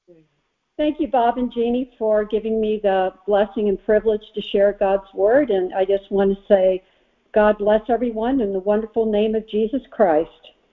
Thank you, Bob and Jeannie, for giving me the blessing and privilege to share God's Word. And I just want to say, God bless everyone in the wonderful name of Jesus Christ.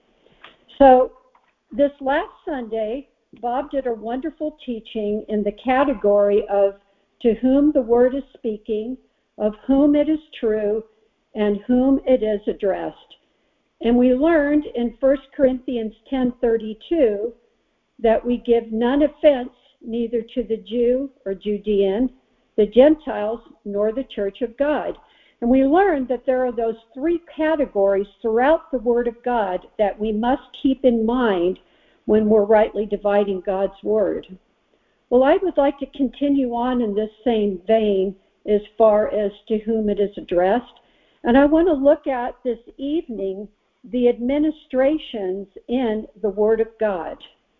So this last Sunday, Bob did a wonderful teaching in the category of to whom the Word is speaking, of whom it is true, and whom it is addressed. And we learned in 1 Corinthians 10:32 that we give none offense neither to the Jew or Judean, the Gentiles, nor the church of God. And we learned that there are those three categories throughout the Word of God that we must keep in mind when we're rightly dividing God's Word. Well, I would like to continue on in this same vein as far as to whom it is addressed. And I want to look at this evening the administrations in the Word of God.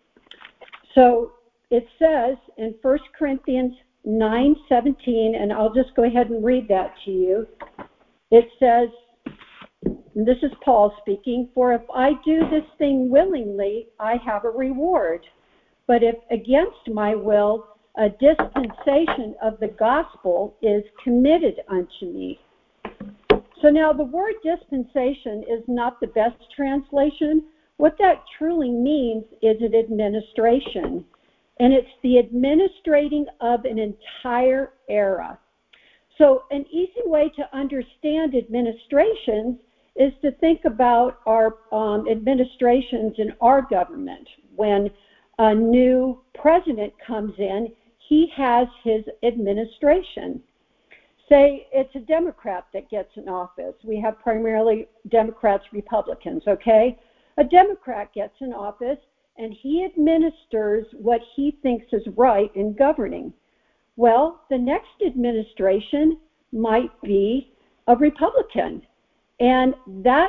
So it says in 1 Corinthians 9:17, and I'll just go ahead and read that to you. It says, and this is Paul speaking, "For if I do this thing willingly, I have a reward. But if against my will, a dispensation of the gospel is committed unto me." So now the word dispensation is not the best translation. What that truly means is an administration. And it's the administrating of an entire era. So an easy way to understand administrations is to think about our administrations in our government. When a new president comes in, he has his administration. Say it's a Democrat that gets in office. We have primarily Democrats, Republicans, okay? A Democrat gets in office, and he administers what he thinks is right in governing. Well, the next administration might be a Republican, and that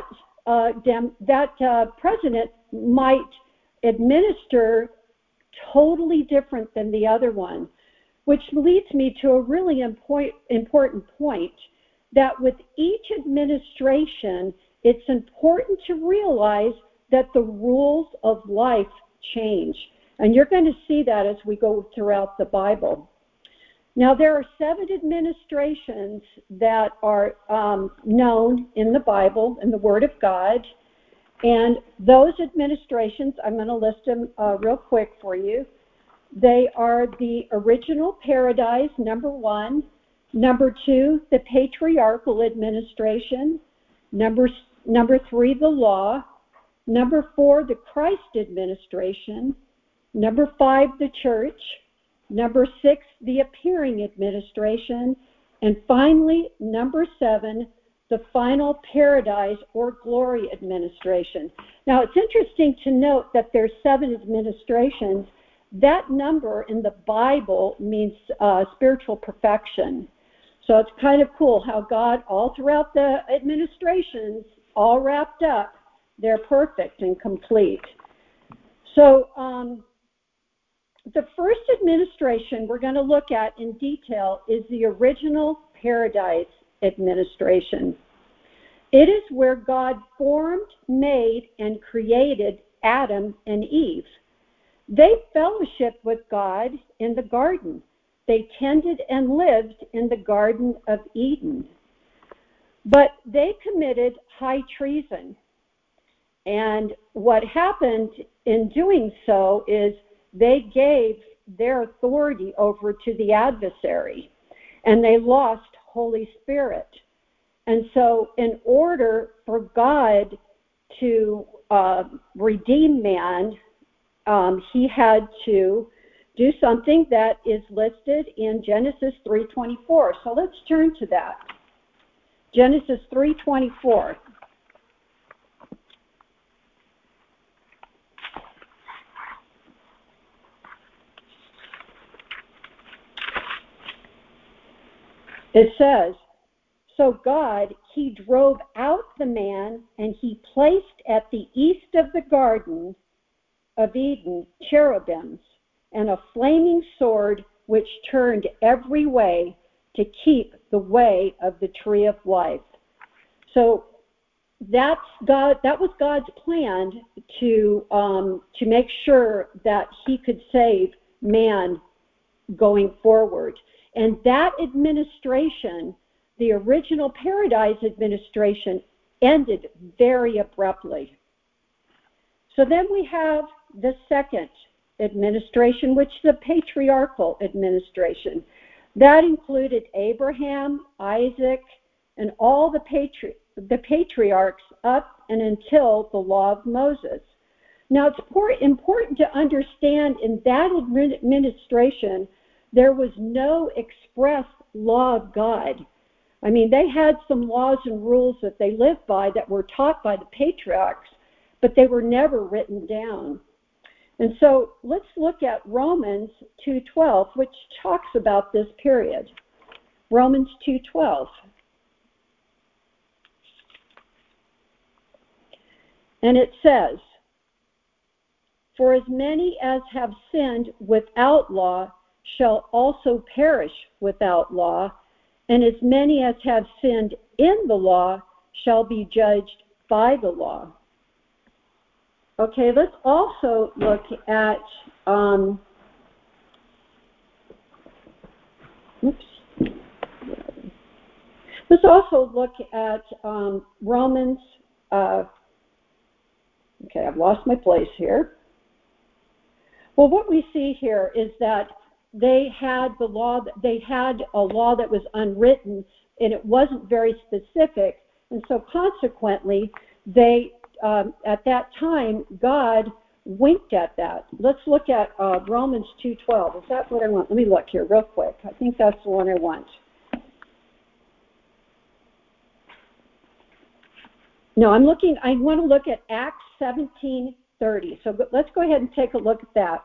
president might administer totally different than the other one, which leads me to a really important point, that with each administration, it's important to realize that the rules of life change. And you're going to see that as we go throughout the Bible. Now, there are 7 administrations that are known in the Bible, in the Word of God. And those administrations, I'm going to list them real quick for you. They are the original paradise, number 1. Number 2, the patriarchal administration. Number 3, the law. Number 4, the Christ administration. Number 5, the church. Number 6, the appearing administration. And finally, number 7, the final paradise or glory administration. Now, it's interesting to note that there's 7 administrations. That number in the Bible means spiritual perfection. So it's kind of cool how God, all throughout the administrations, all wrapped up, they're perfect and complete. So the first administration we're going to look at in detail is the original paradise administration. It is where God formed, made, and created Adam and Eve. They fellowshiped with God in the garden. They tended and lived in the Garden of Eden. But they committed high treason. And what happened in doing so is they gave their authority over to the adversary, and they lost Holy Spirit. And so in order for God to redeem man, he had to do something that is listed in Genesis 3:24. So let's turn to that. Genesis 3:24. It says, "So God, he drove out the man, and he placed at the east of the Garden of Eden cherubims and a flaming sword which turned every way to keep the way of the tree of life." So that's God. That was God's plan to make sure that he could save man going forward. And that administration, the original Paradise administration, ended very abruptly. So then we have the second administration, which is the patriarchal administration. That included Abraham, Isaac, and all the patriarchs up and until the law of Moses. Now, it's important to understand in that administration, there was no express law of God. I mean, they had some laws and rules that they lived by that were taught by the patriarchs, but they were never written down. And so let's look at Romans 2:12, which talks about this period. Romans 2:12. And it says, "For as many as have sinned without law shall also perish without law, and as many as have sinned in the law shall be judged by the law." Okay, let's also look at, let's also look at Romans, okay, I've lost my place here. Well, what we see here is that they had a law that was unwritten, and it wasn't very specific, and so consequently, they at that time, God winked at that. Let's look at Romans 2:12. Is that what I want? Let me look here real quick. I think that's the one I want. No, I want to look at Acts 17:30. So let's go ahead and take a look at that.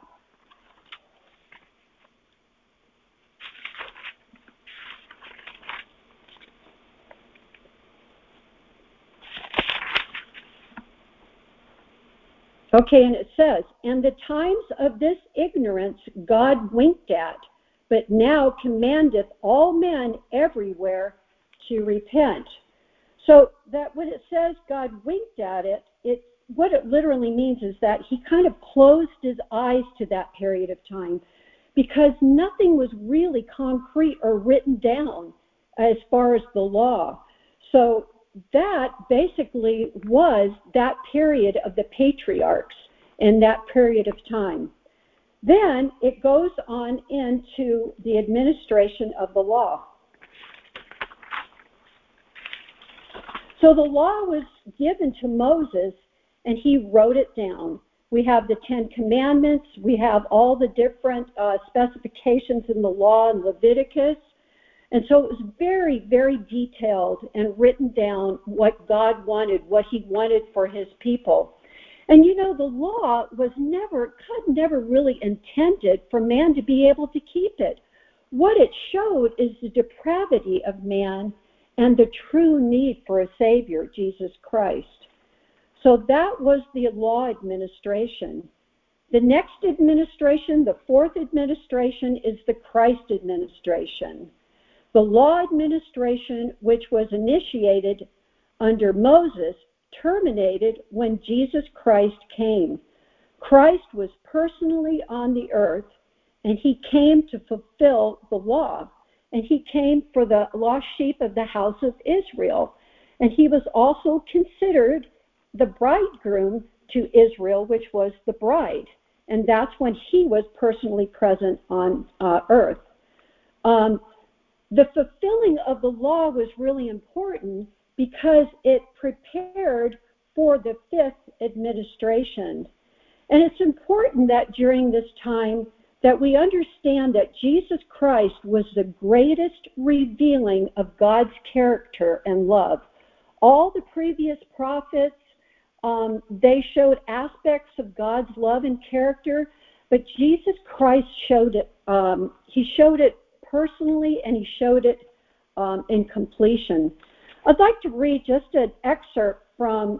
Okay, and it says, "And the times of this ignorance God winked at, but now commandeth all men everywhere to repent." So that when it says God winked at it, what it literally means is that he kind of closed his eyes to that period of time because nothing was really concrete or written down as far as the law. So that basically was that period of the patriarchs in that period of time. Then it goes on into the administration of the law. So the law was given to Moses, and he wrote it down. We have the 10 Commandments. We have all the different specifications in the law in Leviticus. And so it was very, very detailed and written down what God wanted, what he wanted for his people. And you know, the law was God never really intended for man to be able to keep it. What it showed is the depravity of man and the true need for a Savior, Jesus Christ. So that was the law administration. The next administration, the fourth administration, is the Christ administration. The law administration, which was initiated under Moses, terminated when Jesus Christ came. Christ was personally on the earth, and he came to fulfill the law. And he came for the lost sheep of the house of Israel. And he was also considered the bridegroom to Israel, which was the bride. And that's when he was personally present on earth. The fulfilling of the law was really important because it prepared for the fifth administration. And it's important that during this time that we understand that Jesus Christ was the greatest revealing of God's character and love. All the previous prophets, they showed aspects of God's love and character, but Jesus Christ showed it. He showed it personally, and he showed it in completion. I'd like to read just an excerpt from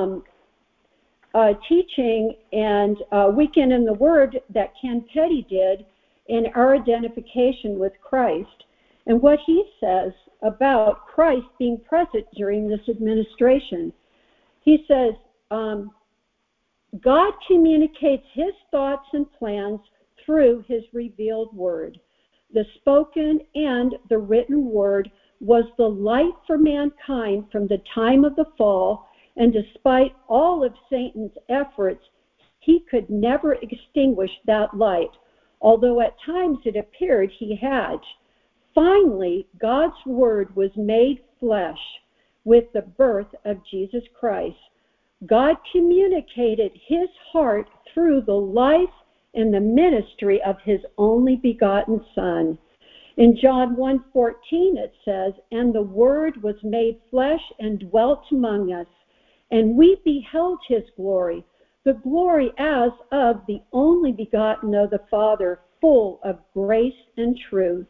teaching and Weekend in the Word that Ken Petty did in our identification with Christ, and what he says about Christ being present during this administration. He says, God communicates his thoughts and plans through his revealed word. The spoken and the written word was the light for mankind from the time of the fall, and despite all of Satan's efforts, he could never extinguish that light, although at times it appeared he had. Finally, God's word was made flesh with the birth of Jesus Christ. God communicated his heart through the life and the ministry of his only begotten Son. In John 1:14 it says, "And the Word was made flesh and dwelt among us, and we beheld his glory, the glory as of the only begotten of the Father, full of grace and truth."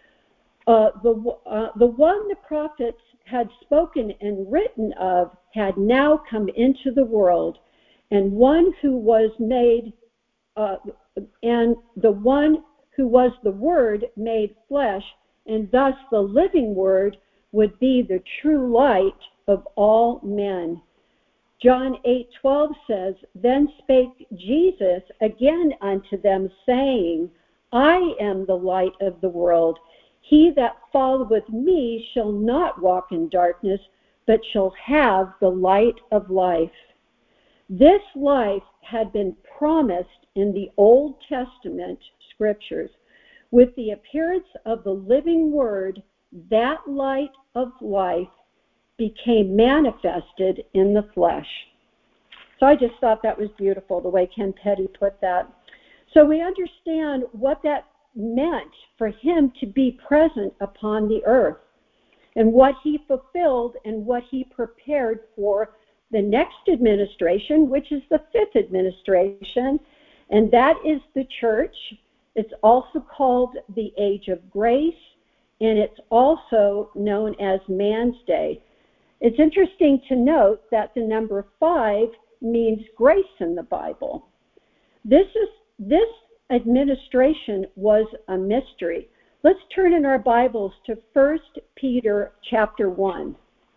The one the prophets had spoken and written of had now come into the world, and one who was made, and the one who was the Word made flesh, and thus the living Word would be the true light of all men. John 8:12 says, "Then spake Jesus again unto them, saying, I am the light of the world. He that followeth me shall not walk in darkness, but shall have the light of life." This life had been promised in the Old Testament scriptures. With the appearance of the living Word, that light of life became manifested in the flesh. So I just thought that was beautiful, the way Ken Petty put that. So we understand what that meant for him to be present upon the earth, and what he fulfilled and what he prepared for the next administration, which is the fifth administration, and that is the church. It's also called the Age of Grace, and it's also known as Man's Day. It's interesting to note that the number 5 means grace in the Bible. This administration was a mystery. Let's turn in our Bibles to 1 Peter chapter 1.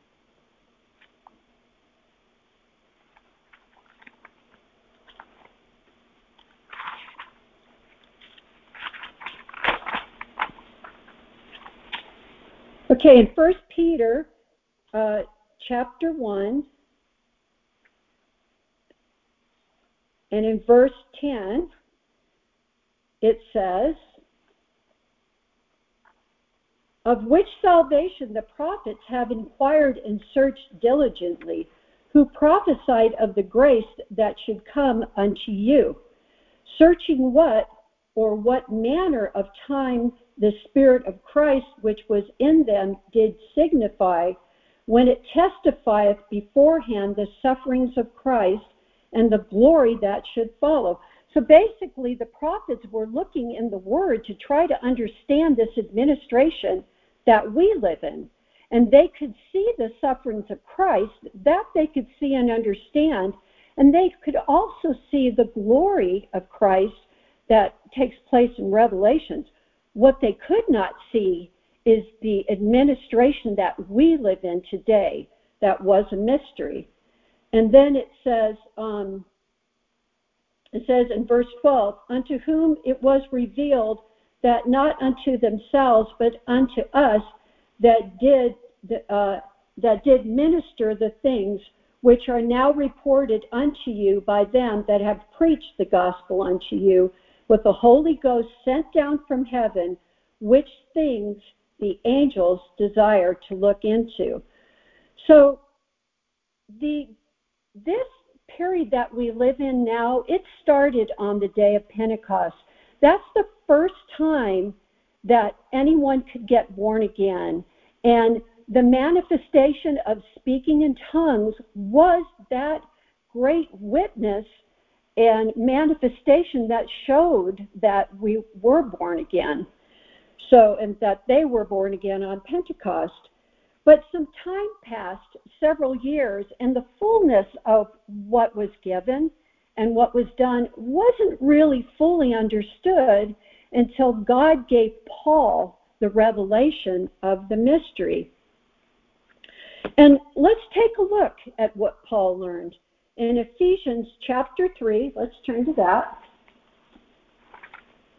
Okay, in 1 Peter chapter 1, and in verse 10, it says, "Of which salvation the prophets have inquired and searched diligently, who prophesied of the grace that should come unto you, searching what manner of time the Spirit of Christ which was in them did signify, when it testifieth beforehand the sufferings of Christ and the glory that should follow." So basically, the prophets were looking in the Word to try to understand this administration that we live in. And they could see the sufferings of Christ, that they could see and understand, and they could also see the glory of Christ that takes place in Revelations. What they could not see is the administration that we live in today. That was a mystery. And then it says in verse 12, "Unto whom it was revealed that not unto themselves, but unto us that did minister the things which are now reported unto you by them that have preached the gospel unto you, with the Holy Ghost sent down from heaven, which things the angels desire to look into." So this period that we live in now, it started on the day of Pentecost. That's the first time that anyone could get born again. And the manifestation of speaking in tongues was that great witness and manifestation that showed that we were born again. So, and that they were born again on Pentecost. But some time passed, several years, and the fullness of what was given and what was done wasn't really fully understood until God gave Paul the revelation of the mystery. And let's take a look at what Paul learned. In Ephesians chapter 3, let's turn to that.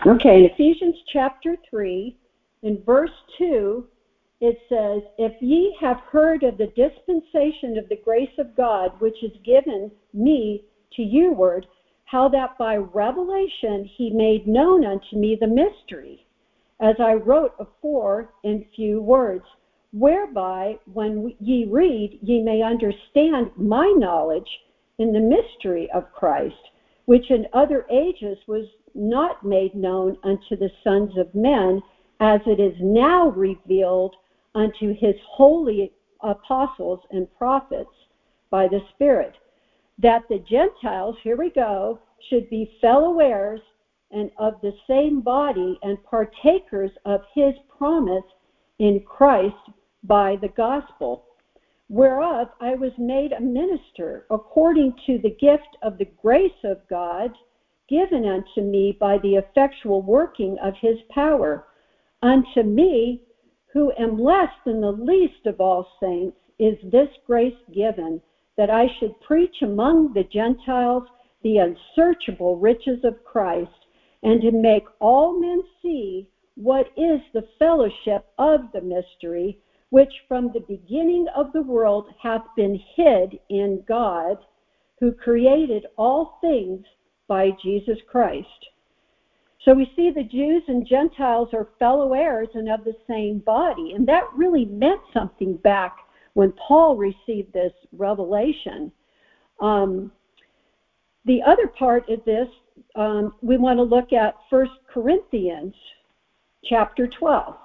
Okay, in Ephesians chapter 3, in verse 2, it says, "If ye have heard of the dispensation of the grace of God, which is given me to youward, how that by revelation he made known unto me the mystery, as I wrote afore in few words, whereby when ye read, ye may understand my knowledge in the mystery of Christ, which in other ages was not made known unto the sons of men, as it is now revealed unto his holy apostles and prophets by the Spirit, that the Gentiles," here we go, "should be fellow heirs and of the same body and partakers of his promise in Christ by the gospel, whereof I was made a minister according to the gift of the grace of God given unto me by the effectual working of his power. Unto me, who am less than the least of all saints, is this grace given, that I should preach among the Gentiles the unsearchable riches of Christ, and to make all men see what is the fellowship of the mystery, which from the beginning of the world hath been hid in God, who created all things by Jesus Christ." So we see the Jews and Gentiles are fellow heirs and of the same body. And that really meant something back when Paul received this revelation. The other part of this, we want to look at 1 Corinthians chapter 12.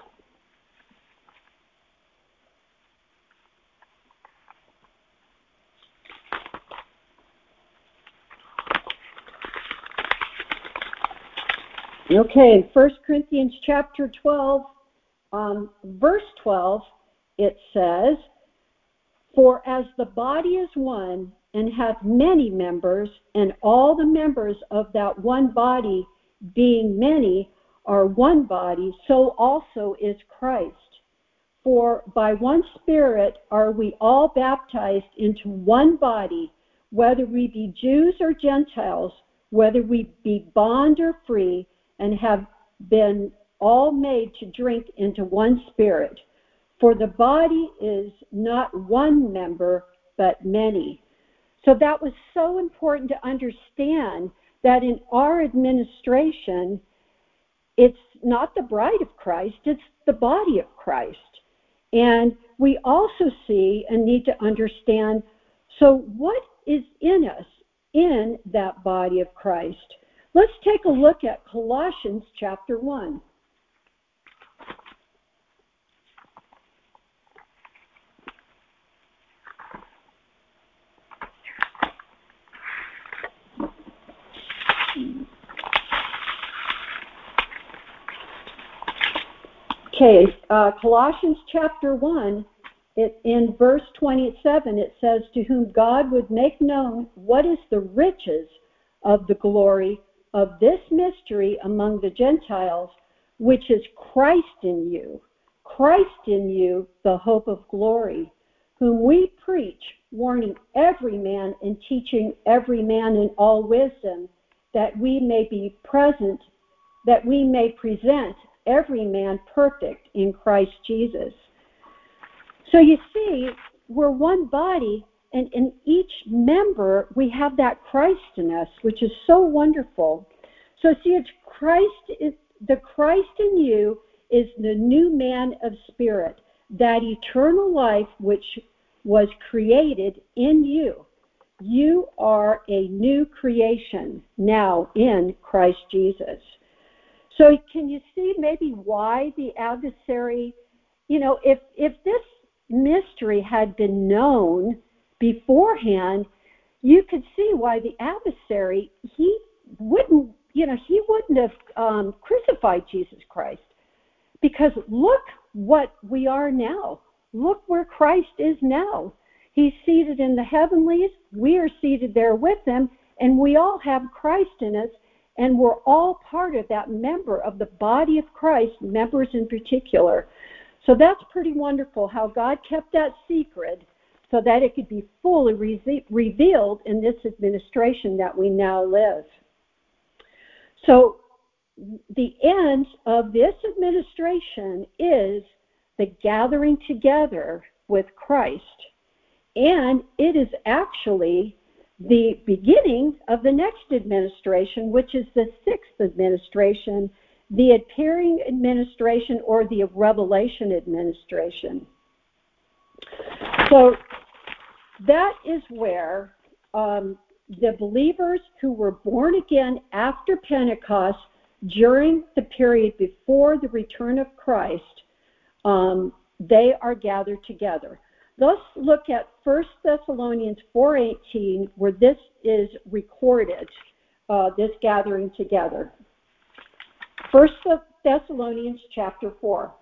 Okay, in 1 Corinthians chapter 12, verse 12, it says, "For as the body is one, and hath many members, and all the members of that one body, being many, are one body, so also is Christ. For by one Spirit are we all baptized into one body, whether we be Jews or Gentiles, whether we be bond or free, and have been all made to drink into one Spirit. For the body is not one member, but many." So that was so important to understand that in our administration, it's not the bride of Christ, it's the body of Christ. And we also see and need to understand, so what is in us in that body of Christ? Let's take a look at Colossians chapter 1. Okay, Colossians chapter 1, in verse 27, it says, "To whom God would make known what is the riches of the glory of this mystery among the Gentiles, which is Christ in you, the hope of glory, whom we preach, warning every man and teaching every man in all wisdom, that we may present every man perfect in Christ Jesus." So you see, we're one body, and in each member we have that Christ in us, which is so wonderful. So see, it's the Christ in you is the new man of spirit, that eternal life which was created in you. You are a new creation now in Christ Jesus. So can you see maybe why the adversary, if this mystery had been known beforehand, you could see why the adversary, he wouldn't have crucified Jesus Christ. Because look what we are now. Look where Christ is now. He's seated in the heavenlies. We are seated there with him, and we all have Christ in us, and we're all part of that member of the body of Christ, members in particular. So that's pretty wonderful how God kept that secret so that it could be fully revealed in this administration that we now live. So the end of this administration is the gathering together with Christ. And it is actually the beginning of the next administration, which is the sixth administration, the appearing administration or the revelation administration. So that is where the believers who were born again after Pentecost during the period before the return of Christ, they are gathered together. Let's look at 1 Thessalonians 4:18, where this is recorded, this gathering together. 1 Thessalonians chapter 4.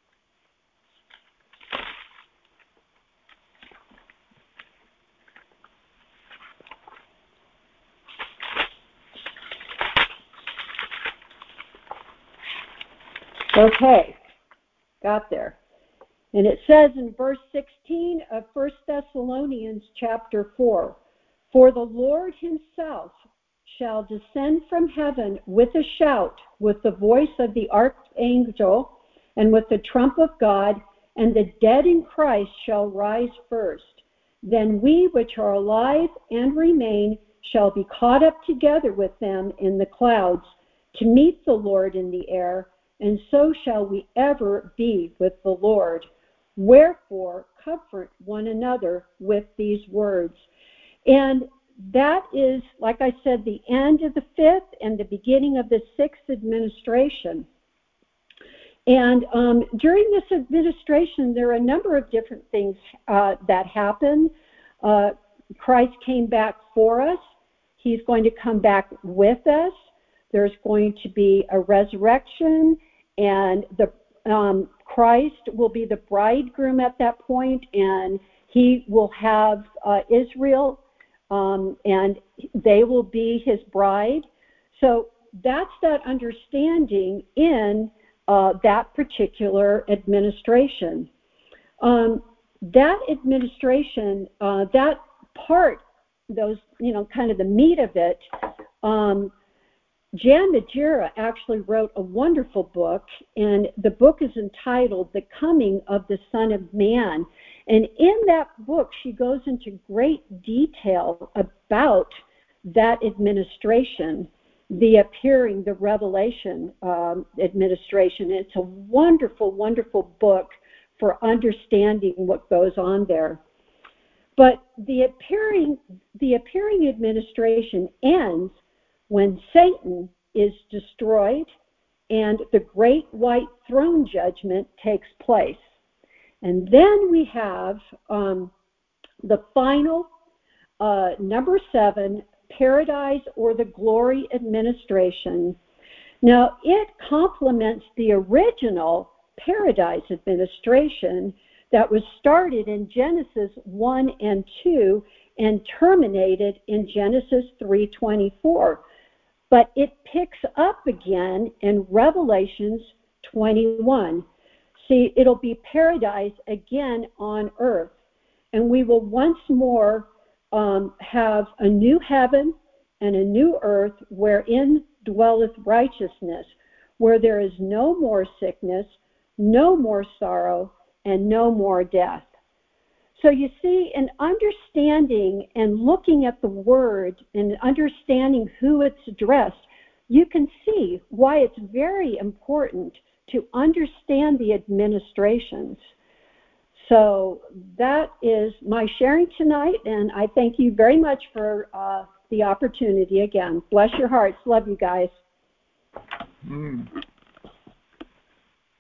Okay, got there. And it says in verse 16 of 1 Thessalonians chapter 4, "For the Lord himself shall descend from heaven with a shout, with the voice of the archangel, and with the trump of God, and the dead in Christ shall rise first. Then we which are alive and remain shall be caught up together with them in the clouds to meet the Lord in the air, and so shall we ever be with the Lord. Wherefore, comfort one another with these words." And that is, like I said, the end of the fifth and the beginning of the sixth administration. And during this administration, there are a number of different things that happen. Christ came back for us. He's going to come back with us. There's going to be a resurrection, and the Christ will be the bridegroom at that point, and he will have Israel, and they will be his bride. So that's that understanding in that particular administration. That administration, that part, those, kind of the meat of it, Jan Majera actually wrote a wonderful book, and the book is entitled The Coming of the Son of Man. And in that book, she goes into great detail about that administration, the appearing, the revelation administration. It's a wonderful, wonderful book for understanding what goes on there. But the appearing administration ends when Satan is destroyed and the great white throne judgment takes place. And then we have the final, number 7, paradise or the glory administration. Now, it complements the original paradise administration that was started in Genesis 1 and 2 and terminated in Genesis 3:24. But it picks up again in Revelations 21. See, it'll be paradise again on earth. And we will once more have a new heaven and a new earth wherein dwelleth righteousness, where there is no more sickness, no more sorrow, and no more death. So you see, in understanding and looking at the word and understanding who it's addressed, you can see why it's very important to understand the administrations. So that is my sharing tonight, and I thank you very much for the opportunity again. Bless your hearts. Love you guys.